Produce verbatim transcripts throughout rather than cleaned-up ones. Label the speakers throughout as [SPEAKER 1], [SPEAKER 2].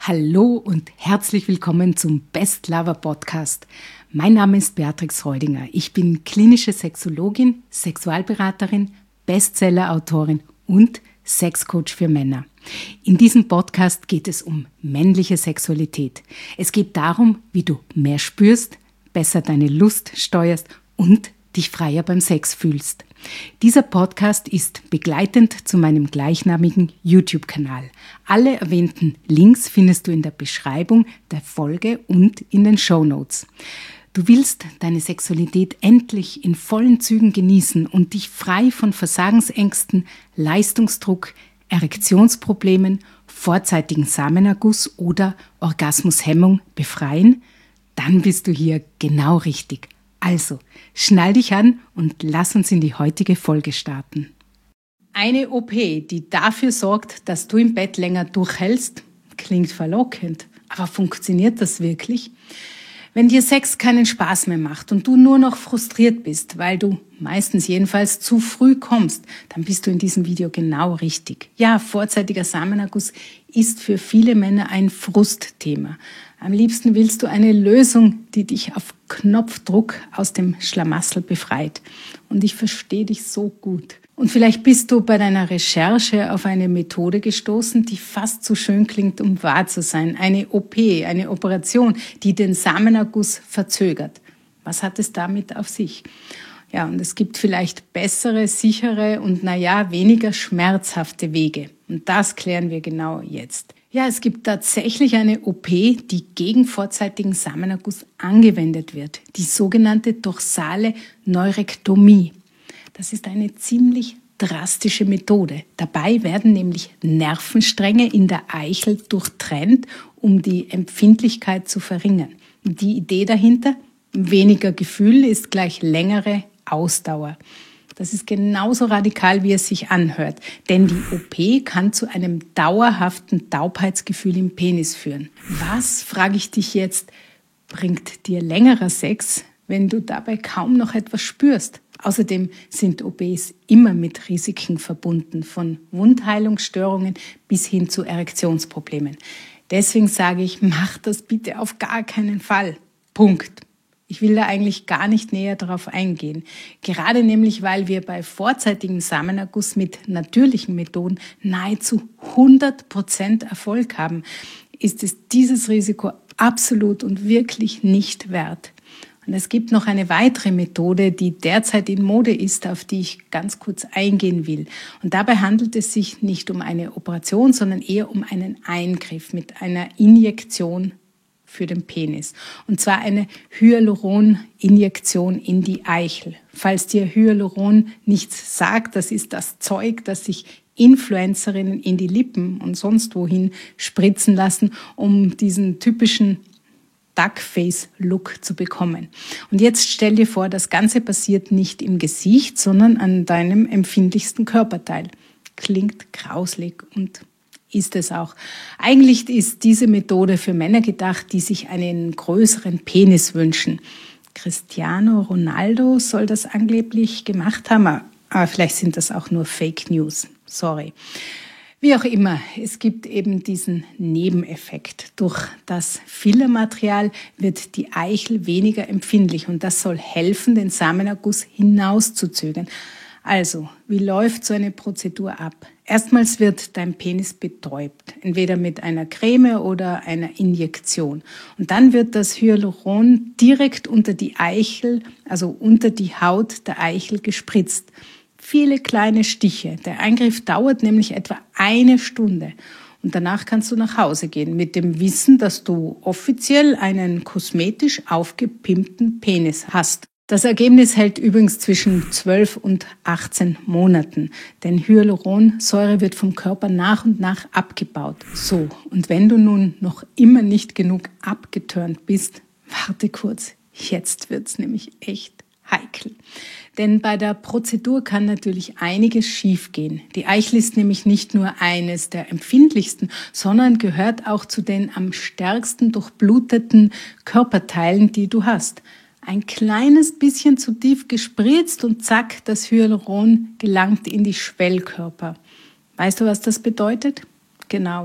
[SPEAKER 1] Hallo und herzlich willkommen zum Best Lover Podcast. Mein Name ist Beatrix Reudinger. Ich bin klinische Sexologin, Sexualberaterin, Bestseller-Autorin und Sexcoach für Männer. In diesem Podcast geht es um männliche Sexualität. Es geht darum, wie du mehr spürst, besser deine Lust steuerst und dich freier beim Sex fühlst. Dieser Podcast ist begleitend zu meinem gleichnamigen YouTube-Kanal. Alle erwähnten Links findest du in der Beschreibung der Folge und in den Shownotes. Du willst deine Sexualität endlich in vollen Zügen genießen und dich frei von Versagensängsten, Leistungsdruck, Erektionsproblemen, vorzeitigen Samenerguss oder Orgasmushemmung befreien? Dann bist du hier genau richtig. Also, schnall dich an und lass uns in die heutige Folge starten. Eine O P, die dafür sorgt, dass du im Bett länger durchhältst, klingt verlockend. Aber funktioniert das wirklich? Wenn dir Sex keinen Spaß mehr macht und du nur noch frustriert bist, weil du meistens jedenfalls zu früh kommst, dann bist du in diesem Video genau richtig. Ja, vorzeitiger Samenerguss ist für viele Männer ein Frustthema. Am liebsten willst du eine Lösung, die dich auf Knopfdruck aus dem Schlamassel befreit. Und ich verstehe dich so gut. Und vielleicht bist du bei deiner Recherche auf eine Methode gestoßen, die fast zu schön klingt, um wahr zu sein. Eine O P, eine Operation, die den Samenerguss verzögert. Was hat es damit auf sich? Ja, und es gibt vielleicht bessere, sichere und naja, weniger schmerzhafte Wege. Und das klären wir genau jetzt. Ja, es gibt tatsächlich eine O P, die gegen vorzeitigen Samenerguss angewendet wird. Die sogenannte dorsale Neurektomie. Das ist eine ziemlich drastische Methode. Dabei werden nämlich Nervenstränge in der Eichel durchtrennt, um die Empfindlichkeit zu verringern. Die Idee dahinter? Weniger Gefühl ist gleich längere Ausdauer. Das ist genauso radikal, wie es sich anhört. Denn die O P kann zu einem dauerhaften Taubheitsgefühl im Penis führen. Was, frage ich dich jetzt, bringt dir längerer Sex, wenn du dabei kaum noch etwas spürst? Außerdem sind O Ps immer mit Risiken verbunden, von Wundheilungsstörungen bis hin zu Erektionsproblemen. Deswegen sage ich, mach das bitte auf gar keinen Fall. Punkt. Ich will da eigentlich gar nicht näher darauf eingehen. Gerade nämlich, weil wir bei vorzeitigem Samenerguss mit natürlichen Methoden nahezu hundert Prozent Erfolg haben, ist es dieses Risiko absolut und wirklich nicht wert. Und es gibt noch eine weitere Methode, die derzeit in Mode ist, auf die ich ganz kurz eingehen will. Und dabei handelt es sich nicht um eine Operation, sondern eher um einen Eingriff mit einer Injektion für den Penis. Und zwar eine Hyaluron-Injektion in die Eichel. Falls dir Hyaluron nichts sagt, das ist das Zeug, das sich Influencerinnen in die Lippen und sonst wohin spritzen lassen, um diesen typischen Duckface-Look zu bekommen. Und jetzt stell dir vor, das Ganze passiert nicht im Gesicht, sondern an deinem empfindlichsten Körperteil. Klingt grauslig und ist es auch. Eigentlich ist diese Methode für Männer gedacht, die sich einen größeren Penis wünschen. Cristiano Ronaldo soll das angeblich gemacht haben, aber vielleicht sind das auch nur Fake News. Sorry. Wie auch immer, es gibt eben diesen Nebeneffekt. Durch das Fillermaterial wird die Eichel weniger empfindlich und das soll helfen, den Samenerguss hinauszuzögern. Also, wie läuft so eine Prozedur ab? Erstmals wird dein Penis betäubt, entweder mit einer Creme oder einer Injektion. Und dann wird das Hyaluron direkt unter die Eichel, also unter die Haut der Eichel gespritzt. Viele kleine Stiche. Der Eingriff dauert nämlich etwa eine Stunde. Und danach kannst du nach Hause gehen mit dem Wissen, dass du offiziell einen kosmetisch aufgepimpten Penis hast. Das Ergebnis hält übrigens zwischen zwölf und achtzehn Monaten, denn Hyaluronsäure wird vom Körper nach und nach abgebaut. So, und wenn du nun noch immer nicht genug abgeturnt bist, warte kurz, jetzt wird's nämlich echt heikel. Denn bei der Prozedur kann natürlich einiges schiefgehen. Die Eichel ist nämlich nicht nur eines der empfindlichsten, sondern gehört auch zu den am stärksten durchbluteten Körperteilen, die du hast. Ein kleines bisschen zu tief gespritzt und zack, das Hyaluron gelangt in die Schwellkörper. Weißt du, was das bedeutet? Genau,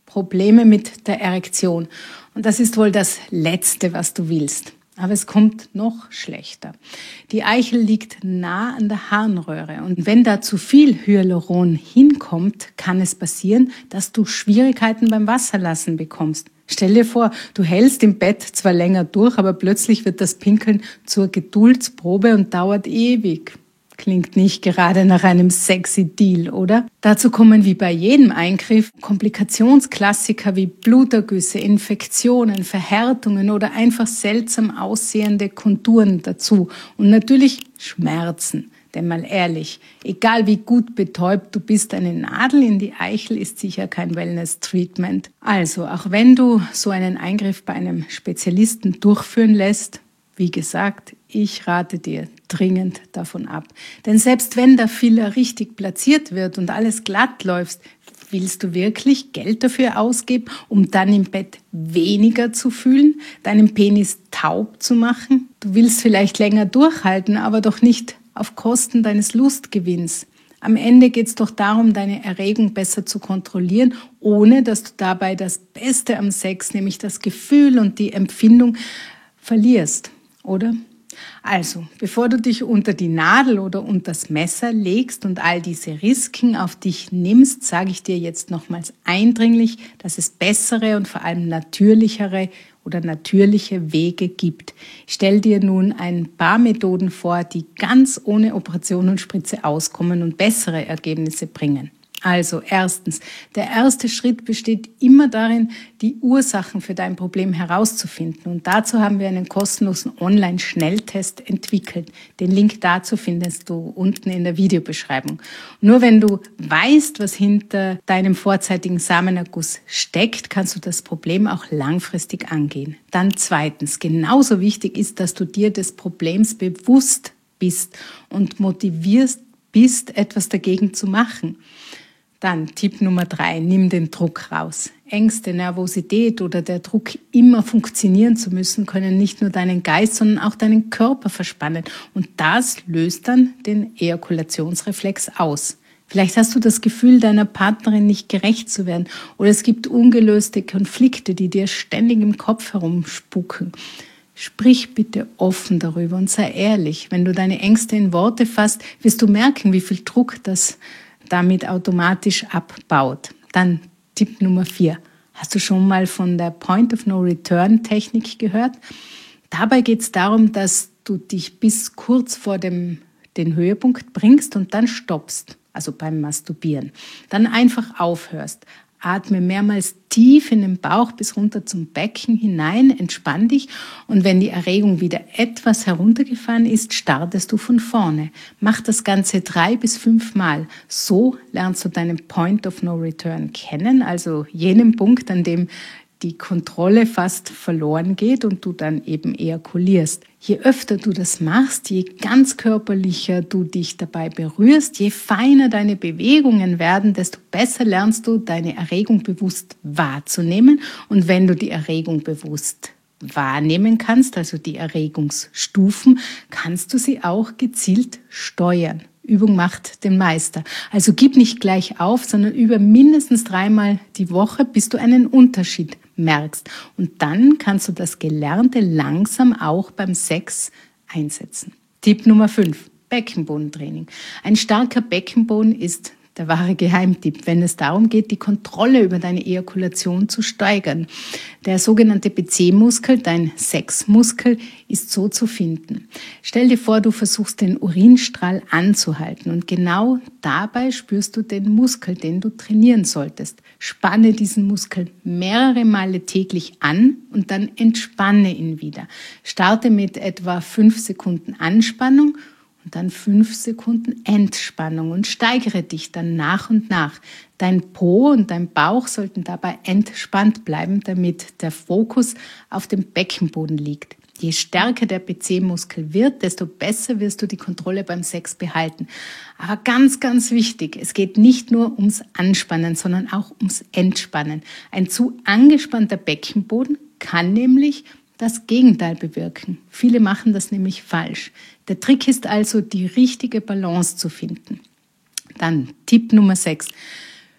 [SPEAKER 1] Probleme mit der Erektion. Und das ist wohl das Letzte, was du willst. Aber es kommt noch schlechter. Die Eichel liegt nah an der Harnröhre und wenn da zu viel Hyaluron hinkommt, kann es passieren, dass du Schwierigkeiten beim Wasserlassen bekommst. Stell dir vor, du hältst im Bett zwar länger durch, aber plötzlich wird das Pinkeln zur Geduldsprobe und dauert ewig. Klingt nicht gerade nach einem sexy Deal, oder? Dazu kommen wie bei jedem Eingriff Komplikationsklassiker wie Blutergüsse, Infektionen, Verhärtungen oder einfach seltsam aussehende Konturen dazu. Und natürlich Schmerzen. Denn mal ehrlich, egal wie gut betäubt du bist, eine Nadel in die Eichel ist sicher kein Wellness-Treatment. Also, auch wenn du so einen Eingriff bei einem Spezialisten durchführen lässt, wie gesagt, ich rate dir dringend davon ab. Denn selbst wenn der Filler richtig platziert wird und alles glatt läuft, willst du wirklich Geld dafür ausgeben, um dann im Bett weniger zu fühlen, deinen Penis taub zu machen? Du willst vielleicht länger durchhalten, aber doch nicht auf Kosten deines Lustgewinns. Am Ende geht es doch darum, deine Erregung besser zu kontrollieren, ohne dass du dabei das Beste am Sex, nämlich das Gefühl und die Empfindung, verlierst. Oder? Also, bevor du dich unter die Nadel oder unter das Messer legst und all diese Risiken auf dich nimmst, sage ich dir jetzt nochmals eindringlich, dass es bessere und vor allem natürlichere oder natürliche Wege gibt. Ich stelle dir nun ein paar Methoden vor, die ganz ohne Operation und Spritze auskommen und bessere Ergebnisse bringen. Also erstens, der erste Schritt besteht immer darin, die Ursachen für dein Problem herauszufinden. Und dazu haben wir einen kostenlosen Online-Schnelltest entwickelt. Den Link dazu findest du unten in der Videobeschreibung. Nur wenn du weißt, was hinter deinem vorzeitigen Samenerguss steckt, kannst du das Problem auch langfristig angehen. Dann zweitens, genauso wichtig ist, dass du dir des Problems bewusst bist und motivierst bist, etwas dagegen zu machen. Dann Tipp Nummer drei, nimm den Druck raus. Ängste, Nervosität oder der Druck, immer funktionieren zu müssen, können nicht nur deinen Geist, sondern auch deinen Körper verspannen. Und das löst dann den Ejakulationsreflex aus. Vielleicht hast du das Gefühl, deiner Partnerin nicht gerecht zu werden. Oder es gibt ungelöste Konflikte, die dir ständig im Kopf herumspuken. Sprich bitte offen darüber und sei ehrlich. Wenn du deine Ängste in Worte fasst, wirst du merken, wie viel Druck das damit automatisch abbaut. Dann Tipp Nummer vier. Hast du schon mal von der Point-of-No-Return-Technik gehört? Dabei geht es darum, dass du dich bis kurz vor dem den Höhepunkt bringst und dann stoppst, also beim Masturbieren. Dann einfach aufhörst. Atme mehrmals tief in den Bauch bis runter zum Becken hinein, entspann dich und wenn die Erregung wieder etwas heruntergefahren ist, startest du von vorne. Mach das Ganze drei bis fünf Mal. So lernst du deinen Point of No Return kennen, also jenen Punkt, an dem die Kontrolle fast verloren geht und du dann eben ejakulierst. Je öfter du das machst, je ganz körperlicher du dich dabei berührst, je feiner deine Bewegungen werden, desto besser lernst du, deine Erregung bewusst wahrzunehmen. Und wenn du die Erregung bewusst wahrnehmen kannst, also die Erregungsstufen, kannst du sie auch gezielt steuern. Übung macht den Meister. Also gib nicht gleich auf, sondern übe mindestens dreimal die Woche, bis du einen Unterschied merkst. Und dann kannst du das Gelernte langsam auch beim Sex einsetzen. Tipp Nummer fünf, Beckenbodentraining. Ein starker Beckenboden ist der wahre Geheimtipp, wenn es darum geht, die Kontrolle über deine Ejakulation zu steigern. Der sogenannte B C-Muskel, dein Sexmuskel, ist so zu finden. Stell dir vor, du versuchst den Urinstrahl anzuhalten und genau dabei spürst du den Muskel, den du trainieren solltest. Spanne diesen Muskel mehrere Male täglich an und dann entspanne ihn wieder. Starte mit etwa fünf Sekunden Anspannung und dann fünf Sekunden Entspannung und steigere dich dann nach und nach. Dein Po und dein Bauch sollten dabei entspannt bleiben, damit der Fokus auf dem Beckenboden liegt. Je stärker der B C-Muskel wird, desto besser wirst du die Kontrolle beim Sex behalten. Aber ganz, ganz wichtig, es geht nicht nur ums Anspannen, sondern auch ums Entspannen. Ein zu angespannter Beckenboden kann nämlich das Gegenteil bewirken. Viele machen das nämlich falsch. Der Trick ist also, die richtige Balance zu finden. Dann Tipp Nummer sechs.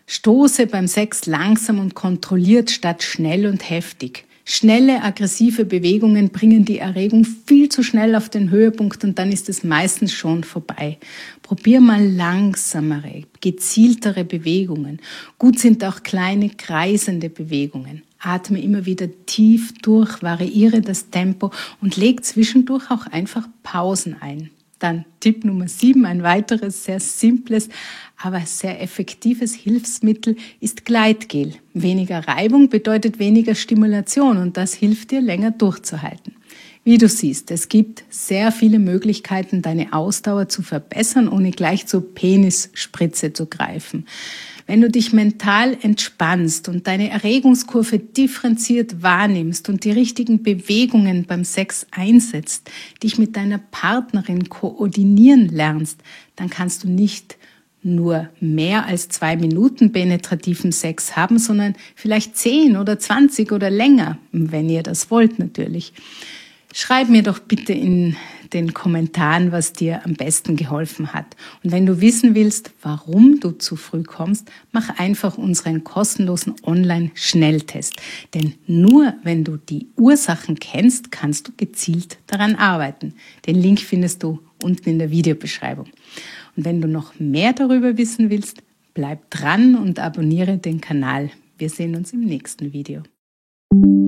[SPEAKER 1] Stoße beim Sex langsam und kontrolliert statt schnell und heftig. Schnelle, aggressive Bewegungen bringen die Erregung viel zu schnell auf den Höhepunkt und dann ist es meistens schon vorbei. Probier mal langsamere, gezieltere Bewegungen. Gut sind auch kleine, kreisende Bewegungen. Atme immer wieder tief durch, variiere das Tempo und leg zwischendurch auch einfach Pausen ein. Dann Tipp Nummer sieben, ein weiteres sehr simples, aber sehr effektives Hilfsmittel ist Gleitgel. Weniger Reibung bedeutet weniger Stimulation und das hilft dir länger durchzuhalten. Wie du siehst, es gibt sehr viele Möglichkeiten, deine Ausdauer zu verbessern, ohne gleich zur Penisspritze zu greifen. Wenn du dich mental entspannst und deine Erregungskurve differenziert wahrnimmst und die richtigen Bewegungen beim Sex einsetzt, dich mit deiner Partnerin koordinieren lernst, dann kannst du nicht nur mehr als zwei Minuten penetrativen Sex haben, sondern vielleicht zehn oder zwanzig oder länger, wenn ihr das wollt natürlich. Schreib mir doch bitte in den Kommentaren, was dir am besten geholfen hat. Und wenn du wissen willst, warum du zu früh kommst, mach einfach unseren kostenlosen Online-Schnelltest. Denn nur wenn du die Ursachen kennst, kannst du gezielt daran arbeiten. Den Link findest du unten in der Videobeschreibung. Und wenn du noch mehr darüber wissen willst, bleib dran und abonniere den Kanal. Wir sehen uns im nächsten Video.